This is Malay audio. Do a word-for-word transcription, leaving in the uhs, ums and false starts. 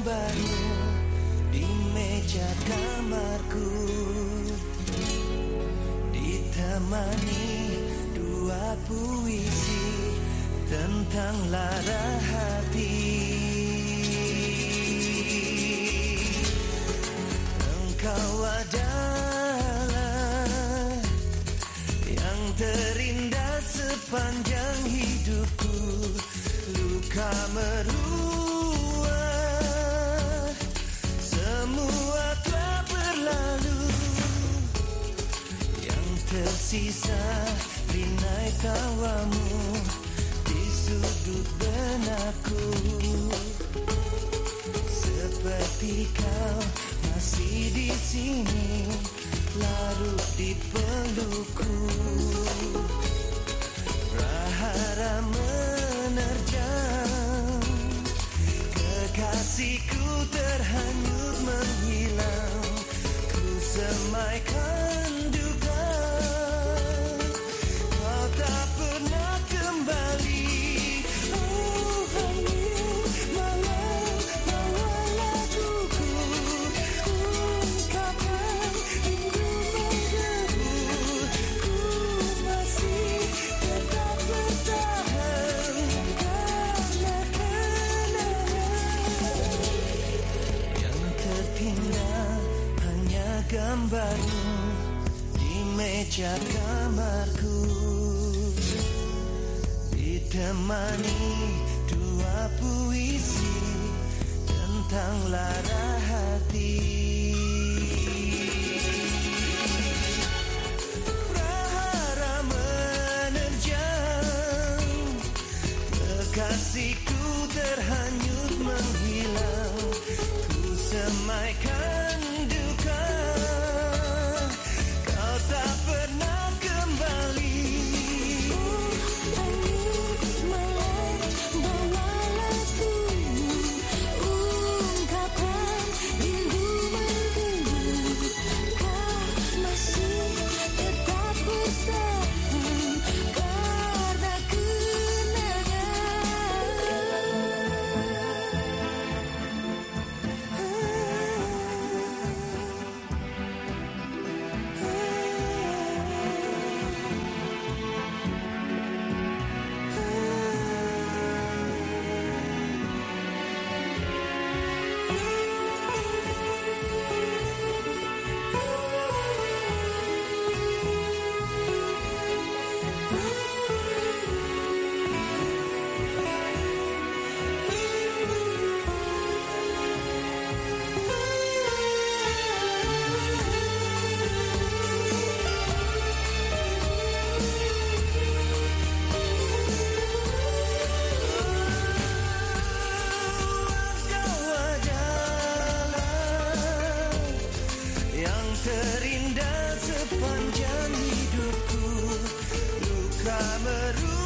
gambarmu di meja kamarku, ditemani dua puisi tentang lara hati. Engkau adalah yang terindah sepanjang hidupku. Luka meruah, semua telah berlalu. Yang tersisa rinai tawamu di sudut benakku. Seperti kau masih di sini, larut di pelukku. Prahara menerjang, kekasihku terhanyut menghilang. Ku semaikan duka, kau tak pernah kembali. Oh, hanyut malam bawa laguku, ungkapan rindu menggebu. Ku masih tetap bertahan karena kenangan. Yang tertinggal hanya gambarmu di meja kamarku, ditemani dua puisi tentang lara hati. Prahara menerjang, kekasihku terhanyut menghilang. Ku semaikan duka, kau tak pernah kembali. Hanyut malam bawa lagumu, ungkapan rindu menggebu. Kau masih tetap bertahan karena terindah sepanjang hidupku. Luka meruah,